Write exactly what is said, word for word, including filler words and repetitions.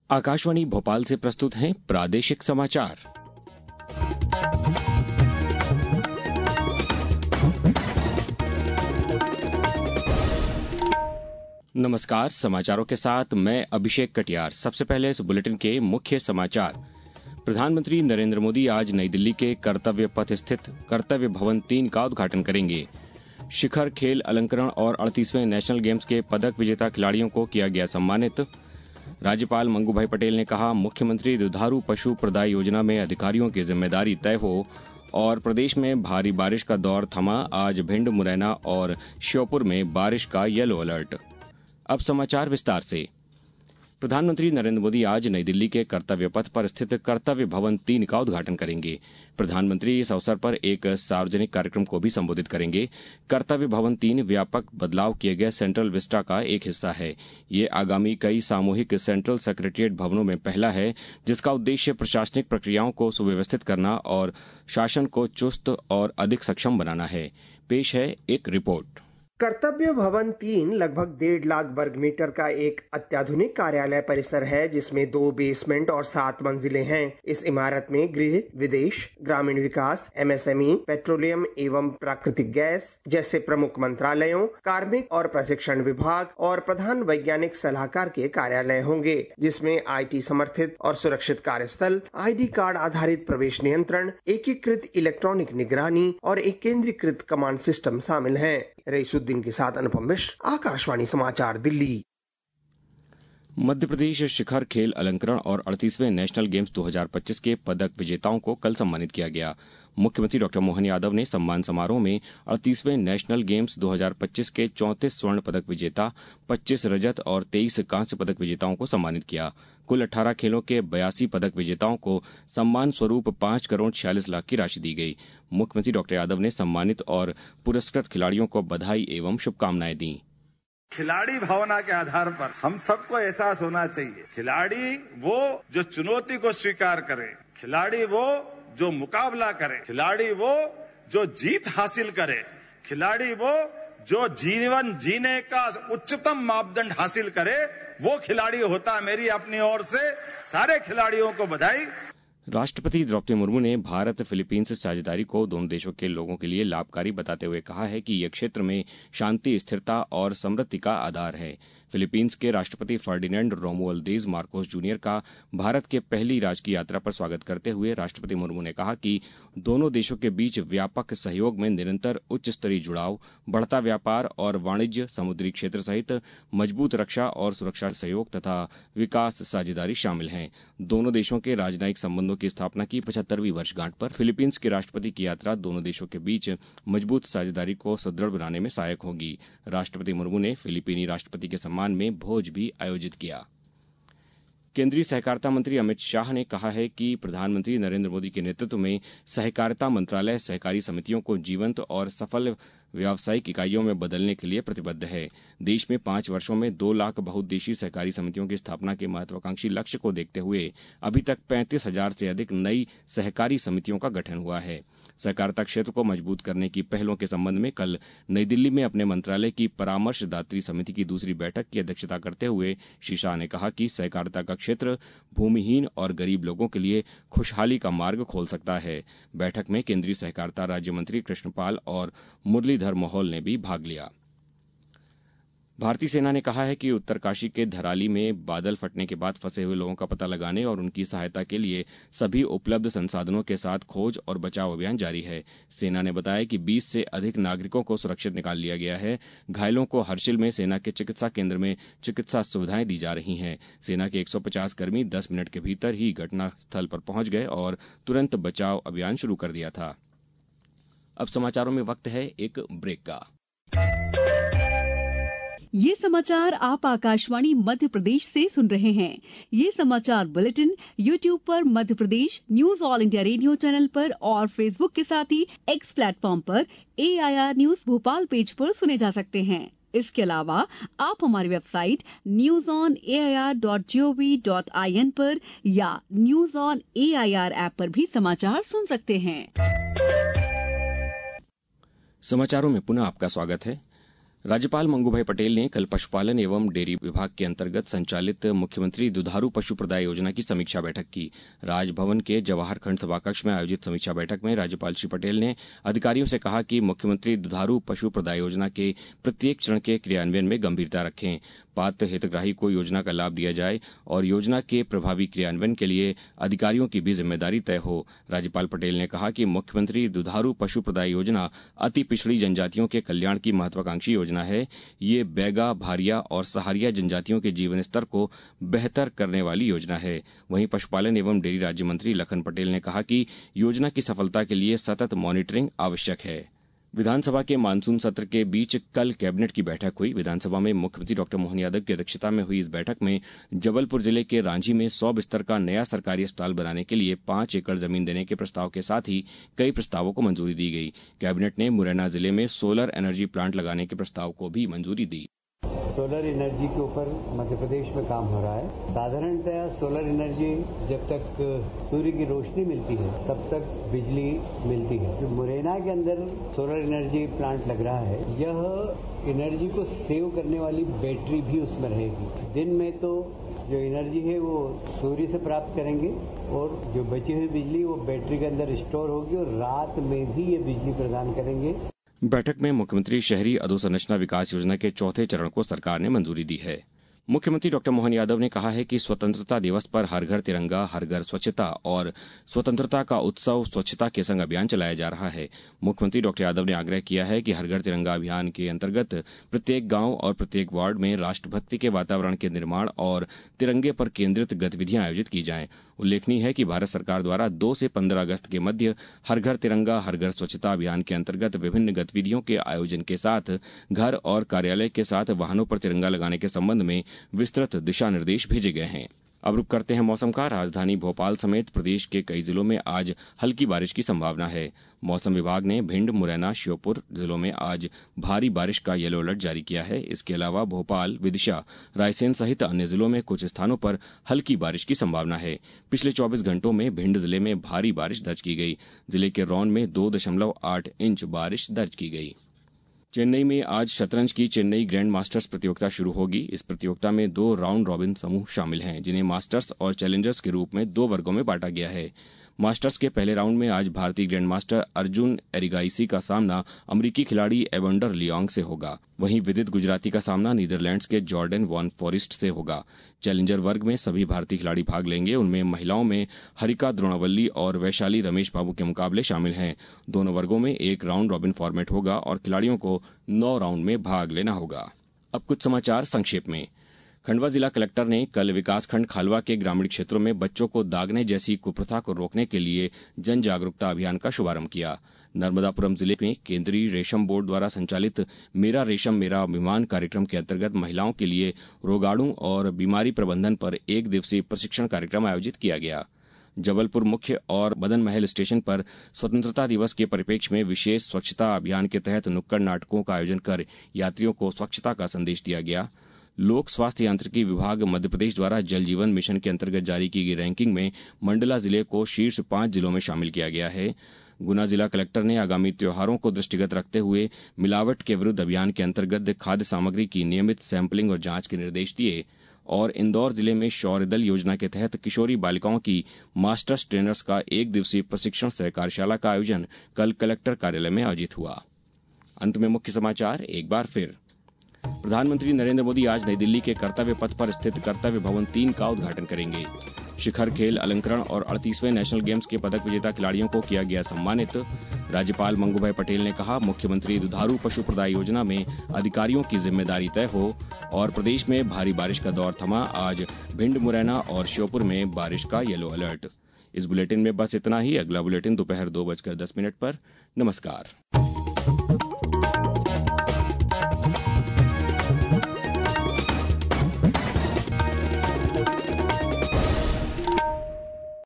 आकाशवाणी भोपाल से प्रस्तुत हैं प्रादेशिक समाचार। नमस्कार, समाचारों के साथ मैं अभिषेक कटियार। सबसे पहले इस बुलेटिन के मुख्य समाचार। प्रधानमंत्री नरेंद्र मोदी आज नई दिल्ली के कर्तव्य पथ स्थित कर्तव्य भवन तीन का उद्घाटन करेंगे। शिखर खेल अलंकरण और अड़तीसवें नेशनल गेम्स के पदक विजेता खिलाड़ियों को किया गया सम्मानित। राज्यपाल मंगू भाई पटेल ने कहा, मुख्यमंत्री दुधारू पशु प्रदाय योजना में अधिकारियों की जिम्मेदारी तय हो। और प्रदेश में भारी बारिश का दौर थमा, आज भिंड, मुरैना और श्योपुर में बारिश का येलो अलर्ट। अब समाचार विस्तार से। प्रधानमंत्री नरेंद्र मोदी आज नई दिल्ली के कर्तव्य पथ पर स्थित कर्तव्य भवन तीन का उद्घाटन करेंगे। प्रधानमंत्री इस अवसर पर एक सार्वजनिक कार्यक्रम को भी संबोधित करेंगे। कर्तव्य भवन तीन व्यापक बदलाव किए गए सेंट्रल विस्टा का एक हिस्सा है। ये आगामी कई सामूहिक सेंट्रल सेक्रेटरिएट भवनों में पहला है, जिसका उद्देश्य प्रशासनिक प्रक्रियाओं को सुव्यवस्थित करना और शासन को चुस्त और अधिक सक्षम बनाना है। पेश है एक रिपोर्ट। कर्तव्य भवन तीन लगभग डेढ़ लाख वर्ग मीटर का एक अत्याधुनिक कार्यालय परिसर है, जिसमें दो बेसमेंट और सात मंजिलें हैं। इस इमारत में गृह, विदेश, ग्रामीण विकास, एमएसएमई, पेट्रोलियम एवं प्राकृतिक गैस जैसे प्रमुख मंत्रालयों, कार्मिक और प्रशिक्षण विभाग और प्रधान वैज्ञानिक सलाहकार के कार्यालय होंगे, जिसमें आईटी समर्थित और सुरक्षित कार्यस्थल, आईडी कार्ड आधारित प्रवेश नियंत्रण, एकीकृत इलेक्ट्रॉनिक निगरानी और एक केंद्रीकृत कमांड सिस्टम शामिल है। रईसुद्दीन के साथ अनुपम मिश्र, आकाशवाणी समाचार, दिल्ली। मध्य प्रदेश शिखर खेल अलंकरण और अड़तीसवें नेशनल गेम्स दो हज़ार पच्चीस के पदक विजेताओं को कल सम्मानित किया गया। मुख्यमंत्री डॉक्टर मोहन यादव ने सम्मान समारोह में अड़तीसवें नेशनल गेम्स दो हज़ार पच्चीस के चौंतीस स्वर्ण पदक विजेता, पच्चीस रजत और तेईस कांस्य पदक विजेताओं को सम्मानित किया। कुल अठारह खेलों के बयासी पदक विजेताओं को सम्मान स्वरूप पांच करोड़ छियालीस लाख की राशि दी गई। मुख्यमंत्री डॉक्टर यादव ने सम्मानित और पुरस्कृत खिलाड़ियों को बधाई एवं शुभकामनाएं दी। खिलाड़ी भावना के आधार पर हम सबको एहसास होना चाहिए, खिलाड़ी वो जो चुनौती को स्वीकार करे, खिलाड़ी वो जो मुकाबला करे, खिलाड़ी वो जो जीत हासिल करे, खिलाड़ी वो जो जीवन जीने का उच्चतम मापदंड हासिल करे, वो खिलाड़ी होता है। मेरी अपनी ओर से सारे खिलाड़ियों को बधाई। राष्ट्रपति द्रौपदी मुर्मू ने भारत फिलीपींस साझेदारी को दोनों देशों के लोगों के लिए लाभकारी बताते हुए कहा है कि यह क्षेत्र में शांति, स्थिरता और समृद्धि का आधार है। फिलीपींस के राष्ट्रपति फर्डिनेंड रोमुअल्देज मार्कोस जूनियर का भारत के पहली राजकीय यात्रा पर स्वागत करते हुए राष्ट्रपति मुर्मू ने कहा कि दोनों देशों के बीच व्यापक सहयोग में निरंतर उच्च स्तरीय जुड़ाव, बढ़ता व्यापार और वाणिज्य, समुद्री क्षेत्र सहित मजबूत रक्षा और सुरक्षा सहयोग तथा विकास साझेदारी शामिल हैं। दोनों देशों के राजनयिक संबंधों की स्थापना की पचहत्तरवीं वर्षगांठ पर फिलीपींस के राष्ट्रपति की यात्रा दोनों देशों के बीच मजबूत साझेदारी को सुदृढ़ बनाने में सहायक होगी। राष्ट्रपति मुर्मू ने फिलीपीनी राष्ट्रपति के सम्मान में भोज भी आयोजित किया। केंद्रीय सहकारिता मंत्री अमित शाह ने कहा है कि प्रधानमंत्री नरेंद्र मोदी के नेतृत्व में सहकारिता मंत्रालय सहकारी समितियों को जीवंत और सफल व्यावसायिक इकाइयों में बदलने के लिए प्रतिबद्ध है। देश में पांच वर्षों में दो लाख बहुउद्देशीय सहकारी समितियों की स्थापना के महत्वाकांक्षी लक्ष्य को देखते हुए अभी तक पैंतीस हजार से अधिक नई सहकारी समितियों का गठन हुआ है। सहकारिता क्षेत्र को मजबूत करने की पहलों के संबंध में कल नई दिल्ली में अपने मंत्रालय की परामर्शदात्री समिति की दूसरी बैठक की अध्यक्षता करते हुए श्री शाह ने कहा कि सहकारिता का क्षेत्र भूमिहीन और गरीब लोगों के लिए खुशहाली का मार्ग खोल सकता है। बैठक में केंद्रीय सहकारिता राज्य मंत्री कृष्णपाल और मुरलीधर मोहोल ने भी भाग लिया। भारतीय सेना ने कहा है कि उत्तरकाशी के धराली में बादल फटने के बाद फंसे हुए लोगों का पता लगाने और उनकी सहायता के लिए सभी उपलब्ध संसाधनों के साथ खोज और बचाव अभियान जारी है। सेना ने बताया कि बीस से अधिक नागरिकों को सुरक्षित निकाल लिया गया है। घायलों को हर्षिल में सेना के चिकित्सा केंद्र में चिकित्सा सुविधाएं दी जा रही हैं। सेना के एक सौ पचास कर्मी दस मिनट के भीतर ही घटनास्थल पर पहुंच गए और तुरंत बचाव अभियान शुरू कर दिया था। अब समाचारों में वक्त है एक ब्रेक का। ये समाचार आप आकाशवाणी मध्य प्रदेश से सुन रहे हैं। ये समाचार बुलेटिन यूट्यूब पर Madhya Pradesh news All India Radio channel पर और फेसबुक के साथ ही एक्स प्लेटफॉर्म पर A I R news Bhopal page पर सुने जा सकते हैं। इसके अलावा आप हमारी website news on A I R dot G O V dot I N पर या news on A I R app पर भी समाचार सुन सकते हैं। समाचारों में पुनः आपका स्वागत है। राज्यपाल मंगूभाई पटेल ने कल पशुपालन एवं डेयरी विभाग के अंतर्गत संचालित मुख्यमंत्री दुधारू पशु प्रदाय योजना की समीक्षा बैठक की। राजभवन के जवाहर खंड सभाकक्ष में आयोजित समीक्षा बैठक में राज्यपाल श्री पटेल ने अधिकारियों से कहा कि मुख्यमंत्री दुधारू पशु प्रदाय योजना के प्रत्येक चरण के क्रियान्वयन में गंभीरता रखें, पात्र हितग्राही को योजना का लाभ दिया जाए और योजना के प्रभावी क्रियान्वयन के लिए अधिकारियों की भी जिम्मेदारी तय हो। राज्यपाल पटेल ने कहा कि मुख्यमंत्री दुधारू पशु प्रदाय योजना अति पिछड़ी जनजातियों के कल्याण की महत्वाकांक्षी योजना है। ये बैगा, भारिया और सहारिया जनजातियों के जीवन स्तर को बेहतर करने वाली योजना है। वहीं पशुपालन एवं डेयरी राज्य मंत्री लखन पटेल ने कहा कि योजना की सफलता के लिए सतत मॉनिटरिंग आवश्यक है। विधानसभा के मानसून सत्र के बीच कल कैबिनेट की बैठक हुई। विधानसभा में मुख्यमंत्री डॉक्टर मोहन यादव की अध्यक्षता में हुई इस बैठक में जबलपुर जिले के रांझी में सौ बिस्तर का नया सरकारी अस्पताल बनाने के लिए पांच एकड़ जमीन देने के प्रस्ताव के साथ ही कई प्रस्तावों को मंजूरी दी गई। कैबिनेट ने मुरैना जिले में सोलर एनर्जी प्लांट लगाने के प्रस्ताव को भी मंजूरी दी। सोलर एनर्जी के ऊपर मध्य प्रदेश में काम हो रहा है। साधारणतया सोलर एनर्जी जब तक सूर्य की रोशनी मिलती है तब तक बिजली मिलती है। जो मुरैना के अंदर सोलर एनर्जी प्लांट लग रहा है, यह एनर्जी को सेव करने वाली बैटरी भी उसमें रहेगी। दिन में तो जो एनर्जी है वो सूर्य से प्राप्त करेंगे और जो बची हुई बिजली वो बैटरी के अंदर स्टोर होगी और रात में भी ये बिजली प्रदान करेंगे। बैठक में मुख्यमंत्री शहरी अधोसंरचना विकास योजना के चौथे चरण को सरकार ने मंजूरी दी है। मुख्यमंत्री डॉक्टर मोहन यादव ने कहा है कि स्वतंत्रता दिवस पर हर घर तिरंगा, हर घर स्वच्छता और स्वतंत्रता का उत्सव स्वच्छता के संग अभियान चलाया जा रहा है। मुख्यमंत्री डॉक्टर यादव ने आग्रह किया है कि हर घर तिरंगा अभियान के अंतर्गत प्रत्येक गांव और प्रत्येक वार्ड में राष्ट्रभक्ति के वातावरण के निर्माण और तिरंगे पर केंद्रित गतिविधियां आयोजित की जाएं। उल्लेखनीय है कि भारत सरकार द्वारा दो से पंद्रह अगस्त के मध्य हर घर तिरंगा, हर घर स्वच्छता अभियान के अंतर्गत विभिन्न गतिविधियों के आयोजन के साथ घर और कार्यालय के साथ वाहनों पर तिरंगा लगाने के संबंध में विस्तृत दिशा निर्देश भेजे गए हैं। अब रुक करते हैं मौसम का। राजधानी भोपाल समेत प्रदेश के कई जिलों में आज हल्की बारिश की संभावना है। मौसम विभाग ने भिंड, मुरैना, श्योपुर जिलों में आज भारी बारिश का येलो अलर्ट जारी किया है। इसके अलावा भोपाल, विदिशा, रायसेन सहित अन्य जिलों में कुछ स्थानों पर हल्की बारिश की संभावना है। पिछले चौबीस घंटों में भिंड जिले में भारी बारिश दर्ज की गई। जिले के रौन में दो दशमलव आठ इंच बारिश दर्ज की गई। चेन्नई में आज शतरंज की चेन्नई ग्रैंड मास्टर्स प्रतियोगिता शुरू होगी। इस प्रतियोगिता में दो राउंड रॉबिन समूह शामिल हैं, जिन्हें मास्टर्स और चैलेंजर्स के रूप में दो वर्गों में बांटा गया है। मास्टर्स के पहले राउंड में आज भारतीय ग्रैंड मास्टर अर्जुन एरिगाइसी का सामना अमरीकी खिलाड़ी एवंडर लियोंग से होगा। वहीं विदित गुजराती का सामना नीदरलैंड्स के जॉर्डन वॉन फॉरेस्ट से होगा। चैलेंजर वर्ग में सभी भारतीय खिलाड़ी भाग लेंगे। उनमें महिलाओं में हरिका द्रोणावल्ली और वैशाली रमेश बाबू के मुकाबले शामिल हैं। दोनों वर्गों में एक राउंड रॉबिन फॉर्मेट होगा और खिलाड़ियों को नौ राउंड में भाग लेना होगा। अब कुछ समाचार संक्षेप में। खंडवा जिला कलेक्टर ने कल विकासखंड खालवा के ग्रामीण क्षेत्रों में बच्चों को दागने जैसी कुप्रथा को रोकने के लिए जन जागरूकता अभियान का शुभारंभ किया। नर्मदापुरम जिले में केंद्रीय रेशम बोर्ड द्वारा संचालित मेरा रेशम मेरा अभिमान कार्यक्रम के अंतर्गत महिलाओं के लिए रोगाणु और बीमारी प्रबंधन पर एक दिवसीय प्रशिक्षण कार्यक्रम आयोजित किया गया। जबलपुर मुख्य और मदन महल स्टेशन पर स्वतंत्रता दिवस के परिप्रेक्ष्य में विशेष स्वच्छता अभियान के तहत नुक्कड़ नाटकों का आयोजन कर यात्रियों को स्वच्छता का संदेश दिया गया। लोक स्वास्थ्य यांत्रिकी विभाग मध्य प्रदेश द्वारा जल जीवन मिशन के अंतर्गत जारी की गई रैंकिंग में मंडला जिले को शीर्ष पांच जिलों में शामिल किया गया है। गुना जिला कलेक्टर ने आगामी त्योहारों को दृष्टिगत रखते हुए मिलावट के विरुद्ध अभियान के अंतर्गत खाद्य सामग्री की नियमित सैंपलिंग और जांच के निर्देश दिए। और इंदौर जिले में शौर्य दल योजना के तहत किशोरी बालिकाओं की मास्टर्स ट्रेनर्स का एक दिवसीय प्रशिक्षण सह कार्यशाला का आयोजन कल कलेक्टर कार्यालय में आयोजित हुआ। अंत में मुख्य समाचार एक बार फिर। प्रधानमंत्री नरेंद्र मोदी आज नई दिल्ली के कर्तव्य पथ पर स्थित कर्तव्य भवन तीन का उद्घाटन करेंगे। शिखर खेल अलंकरण और अड़तीसवें नेशनल गेम्स के पदक विजेता खिलाड़ियों को किया गया सम्मानित। राज्यपाल मंगूभाई पटेल ने कहा, मुख्यमंत्री दुधारू पशु प्रदाय योजना में अधिकारियों की जिम्मेदारी तय हो। और प्रदेश में भारी बारिश का दौर थमा, आज भिंड, मुरैना और श्योपुर में बारिश का येलो अलर्ट। इस बुलेटिन में बस इतना ही। अगला बुलेटिन दोपहर दो बजकर दस मिनट पर। नमस्कार।